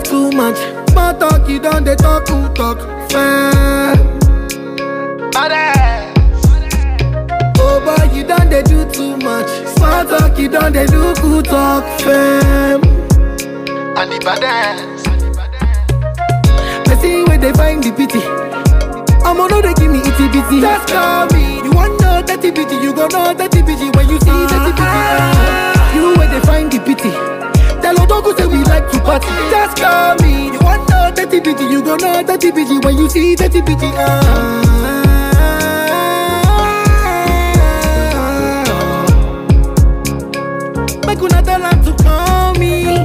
too much. Small talk, you done they talk, who talk fair. Oh boy, you done they do too much. Small talk, you done they do who talk fair. And the baddest. I see where they find the pity. I'ma know they give me itty bitty. Just call me. You want know dirty bitty, you gon' know dirty bitty when you see dirty bitty. You where they find the pity. Tell Odogu say we like to party. Just call me. You want know dirty bitty, you gon' know dirty bitty when you see dirty bitty. Make una tell her to call me.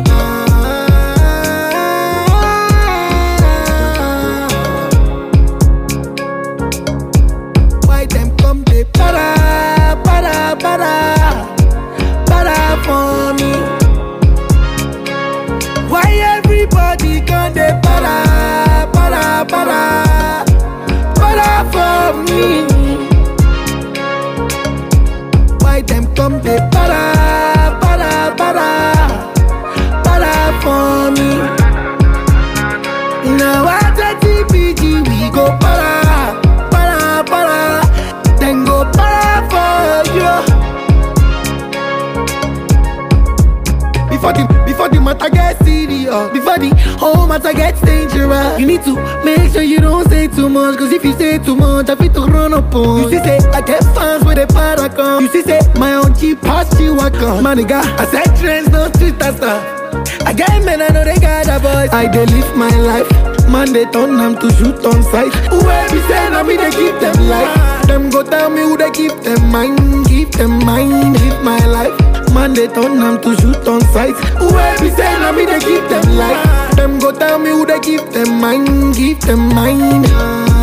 Why them come they para for me? Why everybody come they para for me? Why them come they para for me? Now at the TPG we go para. Then go para for you. Before the matter gets serious, before the whole matter gets dangerous, you need to make sure you don't say too much. Cause if you say too much, I fit to run up on. You see say, I get fans with a paracon. You see say, my own cheap past you I come. My nigga, I said trends, no street stuff. I get men, I know they got a voice. I dey live my life. Man, they turn them to shoot on sight. Whoever say, I mean, they keep them life. Them go tell me who they keep them mind. Keep them mind, live my life. Man, they turn them to shoot on sight. Whoever say, I mean, they keep them life. Them go tell me who they keep them mind. Keep them mind.